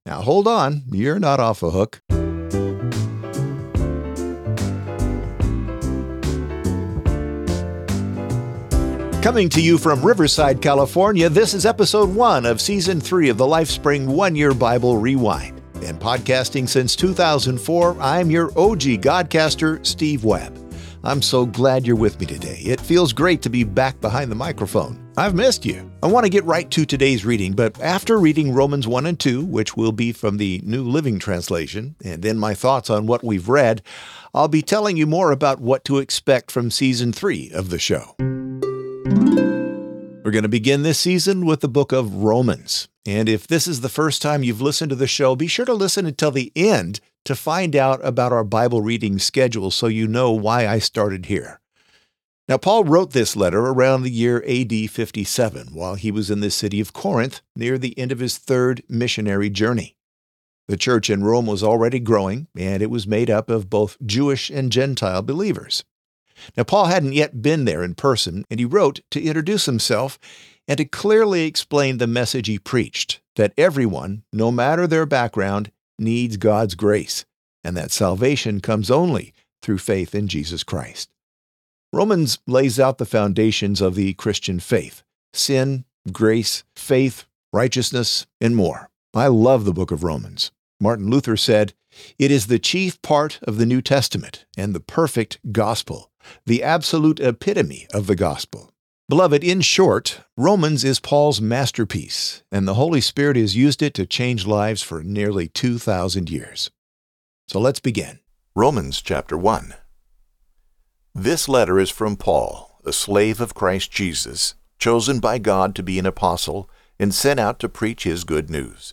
Now hold on, you're not off the hook. Coming to you from Riverside, California, this is episode 1 of season 3 of the LifeSpring 1-Year Bible Rewind. And podcasting since 2004, I'm your OG Godcaster, Steve Webb. I'm so glad you're with me today. It feels great to be back behind the microphone. I've missed you. I want to get right to today's reading, but after reading Romans 1 and 2, which will be from the New Living Translation, and then my thoughts on what we've read, I'll be telling you more about what to expect from season 3 of the show. We're going to begin this season with the book of Romans. And if this is the first time you've listened to the show, be sure to listen until the end to find out about our Bible reading schedule so you know why I started here. Now, Paul wrote this letter around the year AD 57 while he was in the city of Corinth near the end of his third missionary journey. The church in Rome was already growing, and it was made up of both Jewish and Gentile believers. Now, Paul hadn't yet been there in person, and he wrote to introduce himself and to clearly explain the message he preached, that everyone, no matter their background, needs God's grace, and that salvation comes only through faith in Jesus Christ. Romans lays out the foundations of the Christian faith: sin, grace, faith, righteousness, and more. I love the book of Romans. Martin Luther said, "It is the chief part of the New Testament and the perfect gospel, the absolute epitome of the gospel." Beloved, in short, Romans is Paul's masterpiece, and the Holy Spirit has used it to change lives for nearly 2,000 years. So let's begin. Romans chapter 1. This letter is from Paul, a slave of Christ Jesus, chosen by God to be an apostle and sent out to preach His good news.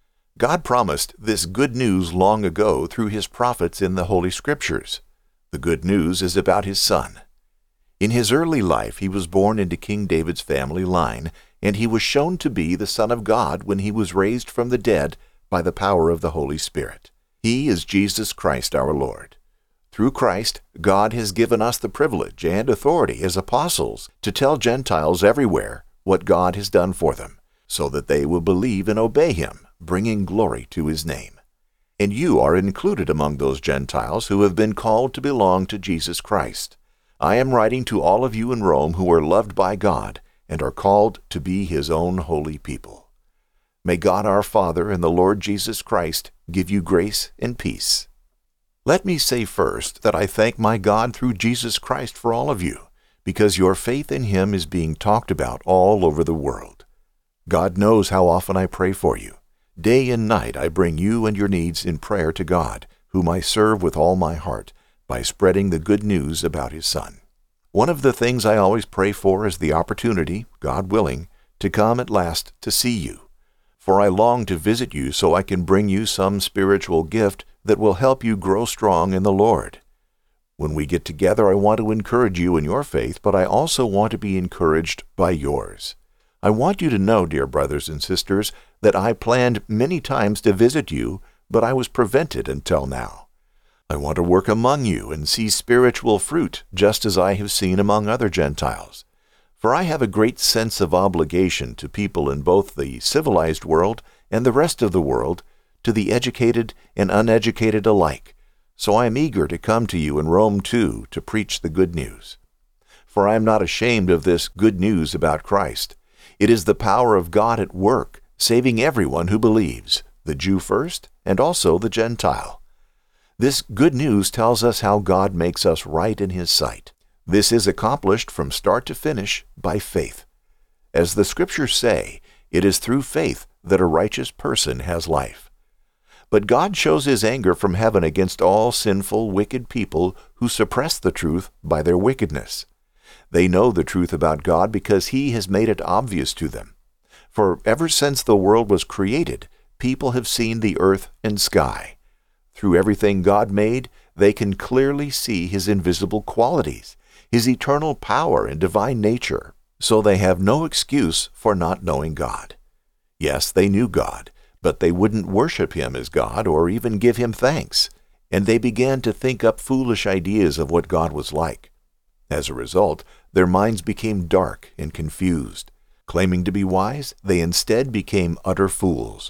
God promised this good news long ago through His prophets in the Holy Scriptures. The good news is about His Son. In His early life, He was born into King David's family line, and He was shown to be the Son of God when He was raised from the dead by the power of the Holy Spirit. He is Jesus Christ our Lord. Through Christ, God has given us the privilege and authority as apostles to tell Gentiles everywhere what God has done for them, so that they will believe and obey Him, bringing glory to His name. And you are included among those Gentiles who have been called to belong to Jesus Christ. I am writing to all of you in Rome who are loved by God and are called to be His own holy people. May God our Father and the Lord Jesus Christ give you grace and peace. Let me say first that I thank my God through Jesus Christ for all of you, because your faith in Him is being talked about all over the world. God knows how often I pray for you. Day and night I bring you and your needs in prayer to God, whom I serve with all my heart, by spreading the good news about His Son. One of the things I always pray for is the opportunity, God willing, to come at last to see you. For I long to visit you so I can bring you some spiritual gift that will help you grow strong in the Lord. When we get together, I want to encourage you in your faith, but I also want to be encouraged by yours. I want you to know, dear brothers and sisters, that I planned many times to visit you, but I was prevented until now. I want to work among you and see spiritual fruit, just as I have seen among other Gentiles. For I have a great sense of obligation to people in both the civilized world and the rest of the world, to the educated and uneducated alike. So I am eager to come to you in Rome too, to preach the good news. For I am not ashamed of this good news about Christ. It is the power of God at work, saving everyone who believes, the Jew first, and also the Gentile. This good news tells us how God makes us right in His sight. This is accomplished from start to finish by faith. As the Scriptures say, it is through faith that a righteous person has life. But God shows His anger from heaven against all sinful, wicked people who suppress the truth by their wickedness. They know the truth about God because He has made it obvious to them. For ever since the world was created, people have seen the earth and sky. Through everything God made, they can clearly see His invisible qualities, His eternal power and divine nature, so they have no excuse for not knowing God. Yes, they knew God, but they wouldn't worship Him as God or even give Him thanks, and they began to think up foolish ideas of what God was like. As a result, their minds became dark and confused. Claiming to be wise, they instead became utter fools.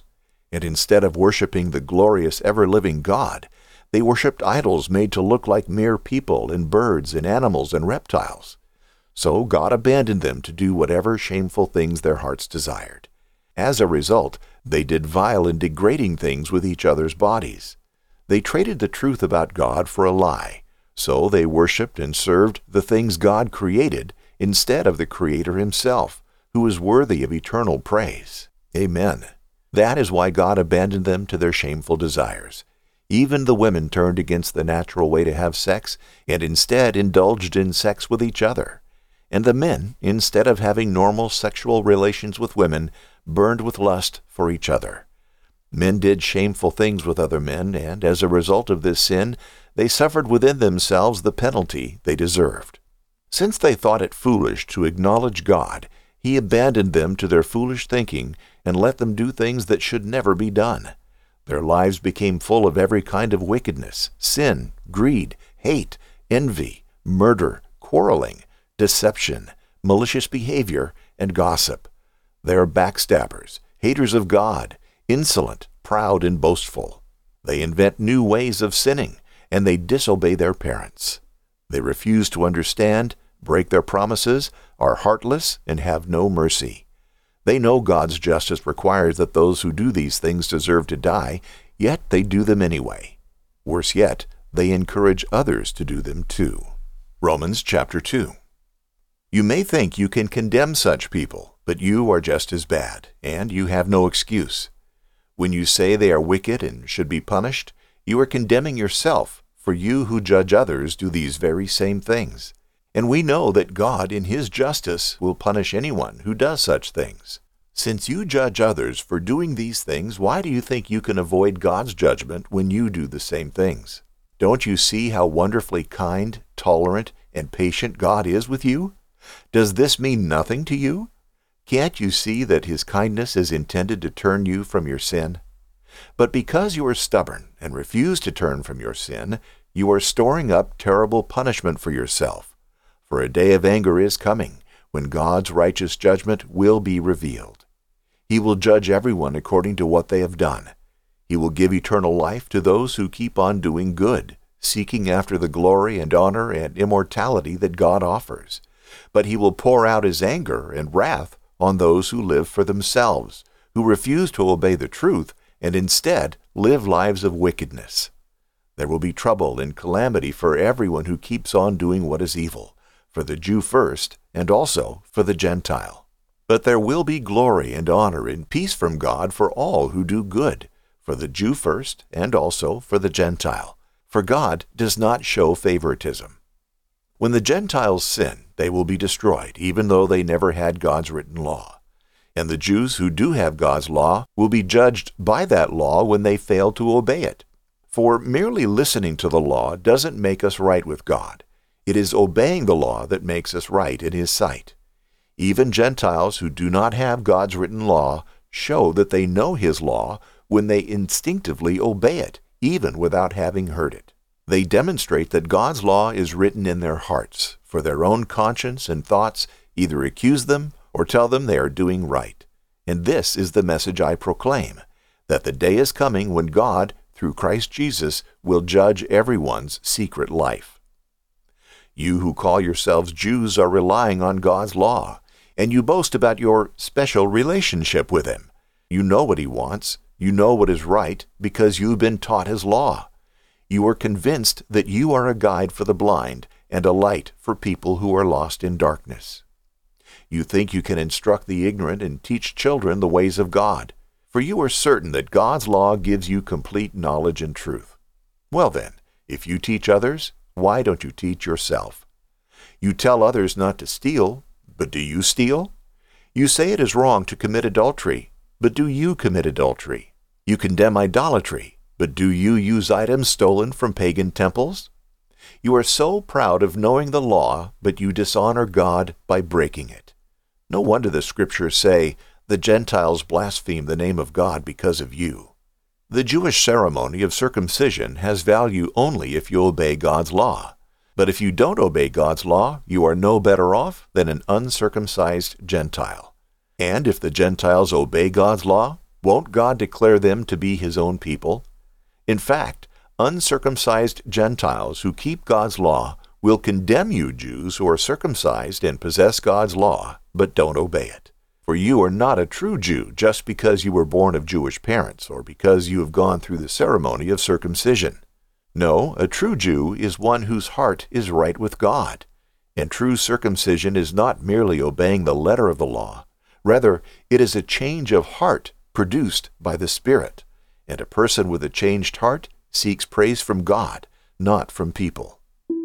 And instead of worshiping the glorious ever-living God, they worshipped idols made to look like mere people and birds and animals and reptiles. So God abandoned them to do whatever shameful things their hearts desired. As a result, they did vile and degrading things with each other's bodies. They traded the truth about God for a lie, so they worshipped and served the things God created instead of the Creator Himself, who is worthy of eternal praise. Amen. That is why God abandoned them to their shameful desires. Even the women turned against the natural way to have sex and instead indulged in sex with each other. And the men, instead of having normal sexual relations with women, burned with lust for each other. Men did shameful things with other men, and as a result of this sin, they suffered within themselves the penalty they deserved. Since they thought it foolish to acknowledge God, He abandoned them to their foolish thinking and let them do things that should never be done. Their lives became full of every kind of wickedness, sin, greed, hate, envy, murder, quarreling, deception, malicious behavior, and gossip. They are backstabbers, haters of God, insolent, proud, and boastful. They invent new ways of sinning, and they disobey their parents. They refuse to understand, break their promises, are heartless, and have no mercy. They know God's justice requires that those who do these things deserve to die, yet they do them anyway. Worse yet, they encourage others to do them too. Romans chapter 2. You may think you can condemn such people, but you are just as bad, and you have no excuse. When you say they are wicked and should be punished, you are condemning yourself, for you who judge others do these very same things. And we know that God in His justice will punish anyone who does such things. Since you judge others for doing these things, why do you think you can avoid God's judgment when you do the same things? Don't you see how wonderfully kind, tolerant, and patient God is with you? Does this mean nothing to you? Can't you see that His kindness is intended to turn you from your sin? But because you are stubborn and refuse to turn from your sin, you are storing up terrible punishment for yourself. For a day of anger is coming, when God's righteous judgment will be revealed. He will judge everyone according to what they have done. He will give eternal life to those who keep on doing good, seeking after the glory and honor and immortality that God offers. But He will pour out His anger and wrath on those who live for themselves, who refuse to obey the truth and instead live lives of wickedness. There will be trouble and calamity for everyone who keeps on doing what is evil, for the Jew first, and also for the Gentile. But there will be glory and honor and peace from God for all who do good, for the Jew first, and also for the Gentile. For God does not show favoritism. When the Gentiles sin, they will be destroyed, even though they never had God's written law. And the Jews who do have God's law will be judged by that law when they fail to obey it. For merely listening to the law doesn't make us right with God. It is obeying the law that makes us right in His sight. Even Gentiles who do not have God's written law show that they know His law when they instinctively obey it, even without having heard it. They demonstrate that God's law is written in their hearts, for their own conscience and thoughts either accuse them or tell them they are doing right. And this is the message I proclaim, that the day is coming when God, through Christ Jesus, will judge everyone's secret life. You who call yourselves Jews are relying on God's law, and you boast about your special relationship with Him. You know what He wants, you know what is right, because you've been taught His law. You are convinced that you are a guide for the blind and a light for people who are lost in darkness. You think you can instruct the ignorant and teach children the ways of God, for you are certain that God's law gives you complete knowledge and truth. Well then, if you teach others, why don't you teach yourself? You tell others not to steal, but do you steal? You say it is wrong to commit adultery, but do you commit adultery? You condemn idolatry, but do you use items stolen from pagan temples? You are so proud of knowing the law, but you dishonor God by breaking it. No wonder the Scriptures say, "The Gentiles blaspheme the name of God because of you." The Jewish ceremony of circumcision has value only if you obey God's law. But if you don't obey God's law, you are no better off than an uncircumcised Gentile. And if the Gentiles obey God's law, Won't God declare them to be His own people? In fact, uncircumcised Gentiles who keep God's law will condemn you Jews who are circumcised and possess God's law, but don't obey it. For you are not a true Jew just because you were born of Jewish parents or because you have gone through the ceremony of circumcision. No, a true Jew is one whose heart is right with God. And true circumcision is not merely obeying the letter of the law. Rather, it is a change of heart produced by the Spirit. And a person with a changed heart seeks praise from God, not from people.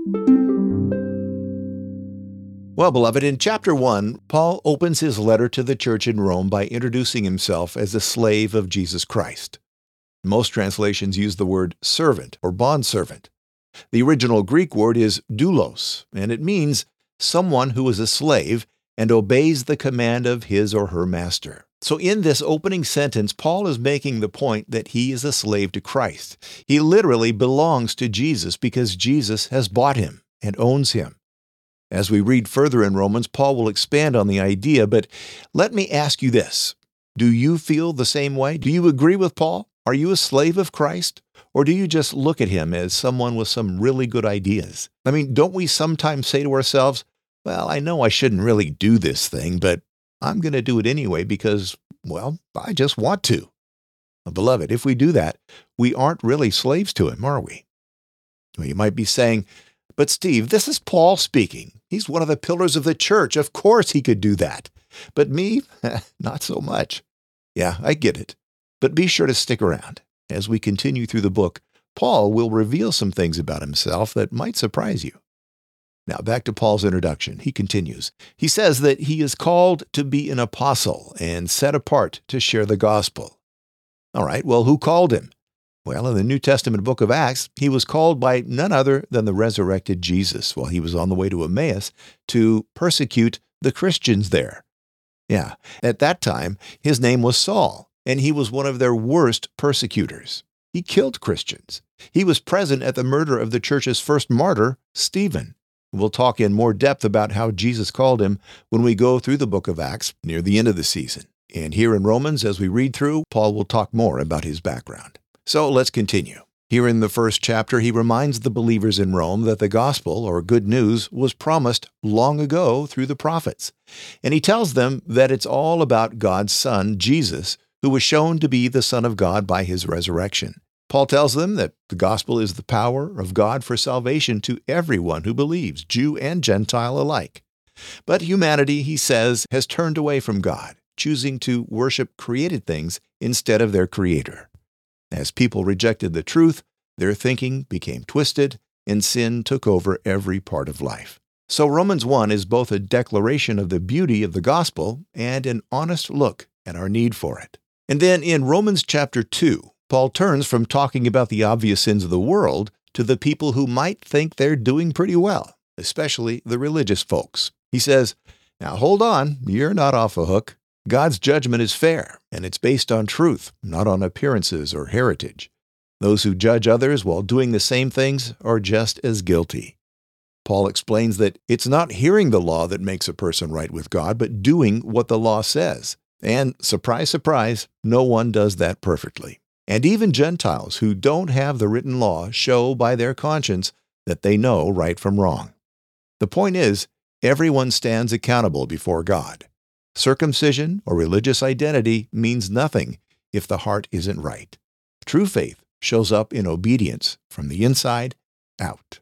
Well, beloved, in chapter 1, Paul opens his letter to the church in Rome by introducing himself as a slave of Jesus Christ. Most translations use the word servant or bondservant. The original Greek word is doulos, and it means someone who is a slave and obeys the command of his or her master. So in this opening sentence, Paul is making the point that he is a slave to Christ. He literally belongs to Jesus because Jesus has bought him and owns him. As we read further in Romans, Paul will expand on the idea, but let me ask you this. Do you feel the same way? Do you agree with Paul? Are you a slave of Christ? Or do you just look at him as someone with some really good ideas? I mean, don't we sometimes say to ourselves, well, I know I shouldn't really do this thing, but I'm going to do it anyway because, well, I just want to. Beloved, if we do that, we aren't really slaves to him, are we? Well, you might be saying, but Steve, this is Paul speaking. He's one of the pillars of the church. Of course he could do that. But me, not so much. Yeah, I get it. But be sure to stick around. As we continue through the book, Paul will reveal some things about himself that might surprise you. Now, back to Paul's introduction. He continues. He says that he is called to be an apostle and set apart to share the gospel. All right, well, who called him? Well, in the New Testament book of Acts, he was called by none other than the resurrected Jesus while he was on the way to Emmaus to persecute the Christians there. Yeah, at that time, his name was Saul, and he was one of their worst persecutors. He killed Christians. He was present at the murder of the church's first martyr, Stephen. We'll talk in more depth about how Jesus called him when we go through the book of Acts near the end of the season. And here in Romans, as we read through, Paul will talk more about his background. So let's continue. Here in the first chapter, he reminds the believers in Rome that the gospel, or good news, was promised long ago through the prophets. And he tells them that it's all about God's Son, Jesus, who was shown to be the Son of God by his resurrection. Paul tells them that the gospel is the power of God for salvation to everyone who believes, Jew and Gentile alike. But humanity, he says, has turned away from God, choosing to worship created things instead of their Creator. As people rejected the truth, their thinking became twisted, and sin took over every part of life. So Romans 1 is both a declaration of the beauty of the gospel and an honest look at our need for it. And then in Romans chapter 2, Paul turns from talking about the obvious sins of the world to the people who might think they're doing pretty well, especially the religious folks. He says, now hold on, you're not off the hook. God's judgment is fair, and it's based on truth, not on appearances or heritage. Those who judge others while doing the same things are just as guilty. Paul explains that it's not hearing the law that makes a person right with God, but doing what the law says. And surprise, surprise, no one does that perfectly. And even Gentiles who don't have the written law show by their conscience that they know right from wrong. The point is, everyone stands accountable before God. Circumcision or religious identity means nothing if the heart isn't right. True faith shows up in obedience from the inside out.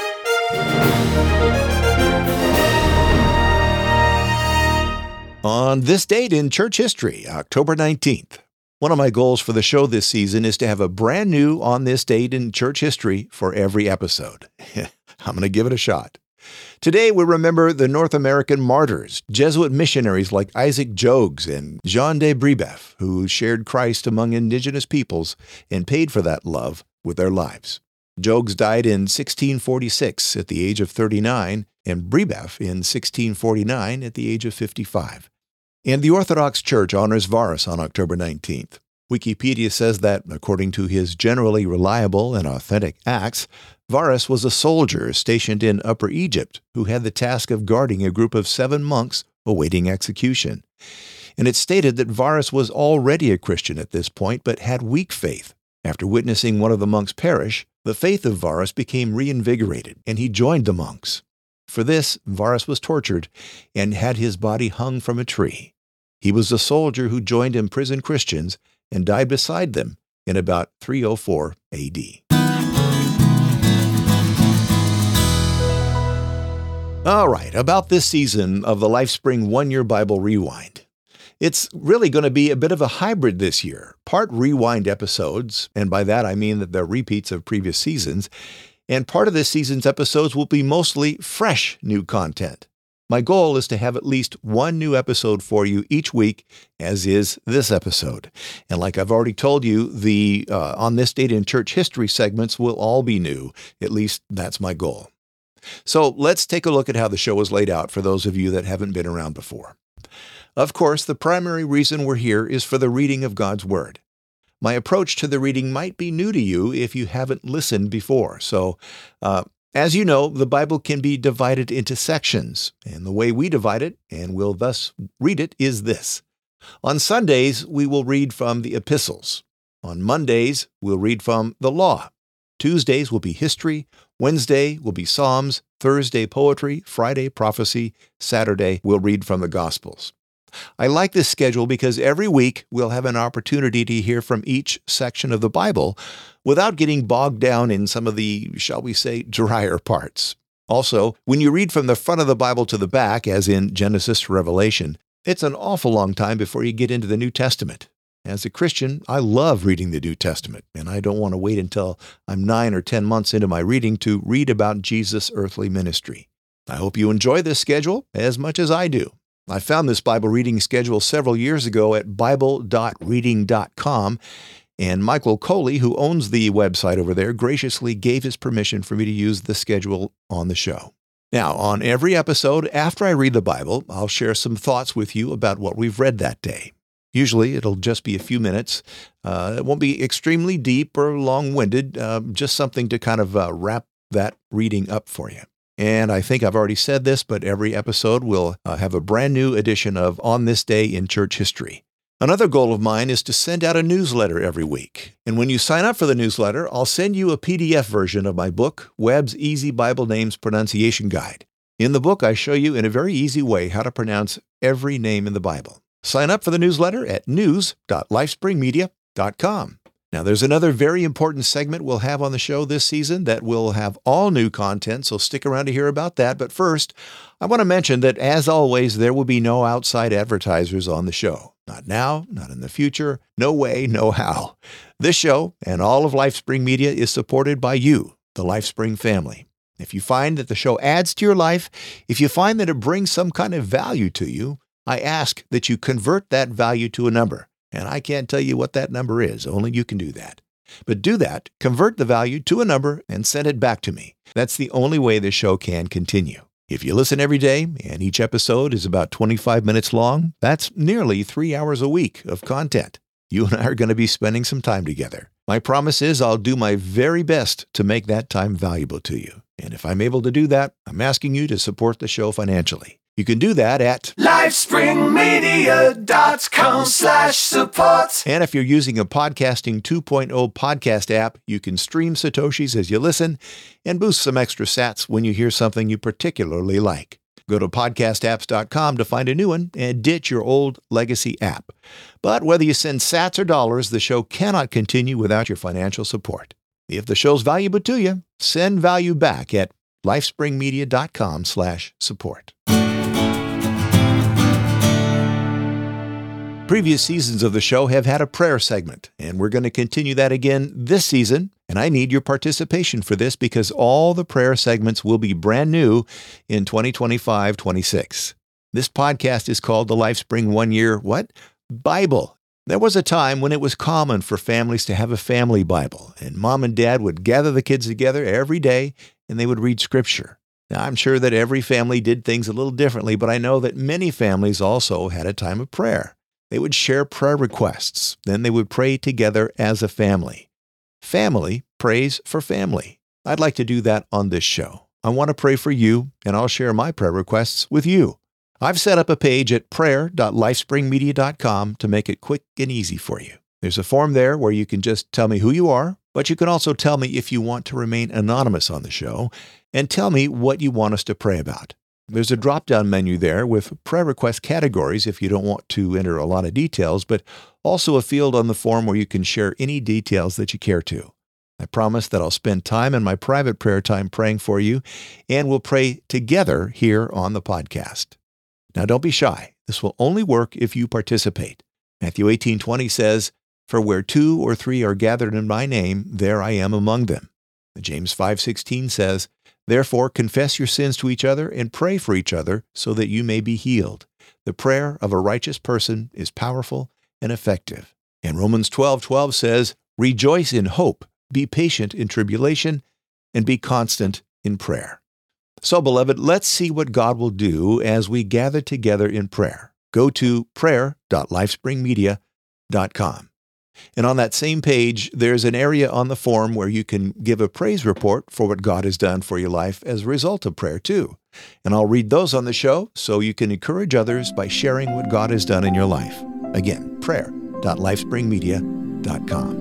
On this date in church history, October 19th, one of my goals for the show this season is to have a brand new On This Date in church history for every episode. I'm going to give it a shot. Today, we remember the North American martyrs, Jesuit missionaries like Isaac Jogues and Jean de Brébeuf, who shared Christ among indigenous peoples and paid for that love with their lives. Jogues died in 1646 at the age of 39, and Brébeuf in 1649 at the age of 55. And the Orthodox Church honors Varus on October 19th. Wikipedia says that, according to his generally reliable and authentic acts, Varus was a soldier stationed in Upper Egypt who had the task of guarding a group of 7 monks awaiting execution. And it stated that Varus was already a Christian at this point, but had weak faith. After witnessing one of the monks perish, the faith of Varus became reinvigorated, and he joined the monks. For this, Varus was tortured and had his body hung from a tree. He was a soldier who joined imprisoned Christians and died beside them in about 304 AD. All right, about this season of the LifeSpring One-Year Bible Rewind. It's really going to be a bit of a hybrid this year. Part rewind episodes, and by that I mean that they're repeats of previous seasons, and part of this season's episodes will be mostly fresh new content. My goal is to have at least one new episode for you each week, as is this episode. And like I've already told you, the On This Date in Church History segments will all be new. At least that's my goal. So let's take a look at how the show is laid out for those of you that haven't been around before. Of course, the primary reason we're here is for the reading of God's Word. My approach to the reading might be new to you if you haven't listened before. So, as you know, the Bible can be divided into sections, and the way we divide it, and will thus read it, is this. On Sundays, we will read from the epistles. On Mondays, we'll read from the law. Tuesdays will be history. Wednesday will be Psalms. Thursday, poetry. Friday, prophecy. Saturday, we'll read from the Gospels. I like this schedule because every week we'll have an opportunity to hear from each section of the Bible without getting bogged down in some of the, shall we say, drier parts. Also, when you read from the front of the Bible to the back, as in Genesis to Revelation, it's an awful long time before you get into the New Testament. As a Christian, I love reading the New Testament, and I don't want to wait until I'm 9 or 10 months into my reading to read about Jesus' earthly ministry. I hope you enjoy this schedule as much as I do. I found this Bible reading schedule several years ago at bible.reading.com, and Michael Coley, who owns the website over there, graciously gave his permission for me to use the schedule on the show. Now, on every episode, after I read the Bible, I'll share some thoughts with you about what we've read that day. Usually, it'll just be a few minutes. It won't be extremely deep or long-winded, just something to kind of wrap that reading up for you. And I think I've already said this, but every episode will have a brand new edition of On This Day in Church History. Another goal of mine is to send out a newsletter every week. And when you sign up for the newsletter, I'll send you a PDF version of my book, Webb's Easy Bible Names Pronunciation Guide. In the book, I show you in a very easy way how to pronounce every name in the Bible. Sign up for the newsletter at news.lifespringmedia.com. Now, there's another very important segment we'll have on the show this season that will have all new content, so stick around to hear about that. But first, I want to mention that, as always, there will be no outside advertisers on the show. Not now, not in the future, no way, no how. This show and all of LifeSpring Media is supported by you, the LifeSpring family. If you find that the show adds to your life, if you find that it brings some kind of value to you, I ask that you convert that value to a number. And I can't tell you what that number is, only you can do that. But do that, convert the value to a number, and send it back to me. That's the only way this show can continue. If you listen every day, and each episode is about 25 minutes long, that's nearly 3 hours a week of content. You and I are going to be spending some time together. My promise is I'll do my very best to make that time valuable to you. And if I'm able to do that, I'm asking you to support the show financially. You can do that at lifespringmedia.com/support. And if you're using a Podcasting 2.0 podcast app, you can stream Satoshis as you listen and boost some extra sats when you hear something you particularly like. Go to podcastapps.com to find a new one and ditch your old legacy app. But whether you send sats or dollars, the show cannot continue without your financial support. If the show's valuable to you, send value back at lifespringmedia.com/support. Previous seasons of the show have had a prayer segment, and we're going to continue that again this season. And I need your participation for this because all the prayer segments will be brand new in 2025-26. This podcast is called the LifeSpring One Year Bible. There was a time when it was common for families to have a family Bible, and mom and dad would gather the kids together every day, and they would read Scripture. Now, I'm sure that every family did things a little differently, but I know that many families also had a time of prayer. They would share prayer requests. Then they would pray together as a family. Family prays for family. I'd like to do that on this show. I want to pray for you, and I'll share my prayer requests with you. I've set up a page at prayer.lifespringmedia.com to make it quick and easy for you. There's a form there where you can just tell me who you are, but you can also tell me if you want to remain anonymous on the show and tell me what you want us to pray about. There's a drop-down menu there with prayer request categories if you don't want to enter a lot of details, but also a field on the form where you can share any details that you care to. I promise that I'll spend time in my private prayer time praying for you, and we'll pray together here on the podcast. Now, don't be shy. This will only work if you participate. Matthew 18:20 says, "For where 2 or 3 are gathered in my name, there I am among them." James 5:16 says, "Therefore confess your sins to each other and pray for each other so that you may be healed. The prayer of a righteous person is powerful and effective." And Romans 12:12 says, "Rejoice in hope, be patient in tribulation, and be constant in prayer." So, beloved, let's see what God will do as we gather together in prayer. Go to prayer.lifespringmedia.com. And on that same page, there's an area on the form where you can give a praise report for what God has done for your life as a result of prayer, too. And I'll read those on the show so you can encourage others by sharing what God has done in your life. Again, prayer.lifespringmedia.com.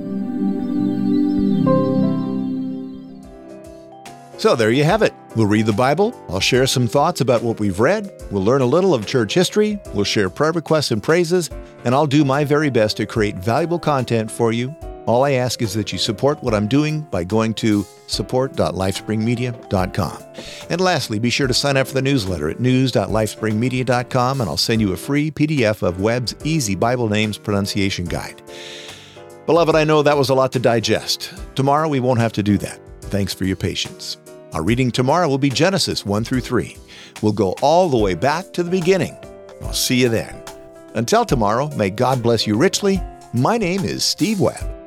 So there you have it. We'll read the Bible. I'll share some thoughts about what we've read. We'll learn a little of church history. We'll share prayer requests and praises. And I'll do my very best to create valuable content for you. All I ask is that you support what I'm doing by going to support.lifespringmedia.com. And lastly, be sure to sign up for the newsletter at news.lifespringmedia.com, and I'll send you a free PDF of Webb's Easy Bible Names Pronunciation Guide. Beloved, I know that was a lot to digest. Tomorrow we won't have to do that. Thanks for your patience. Our reading tomorrow will be Genesis 1 through 3. We'll go all the way back to the beginning. I'll see you then. Until tomorrow, may God bless you richly. My name is Steve Webb.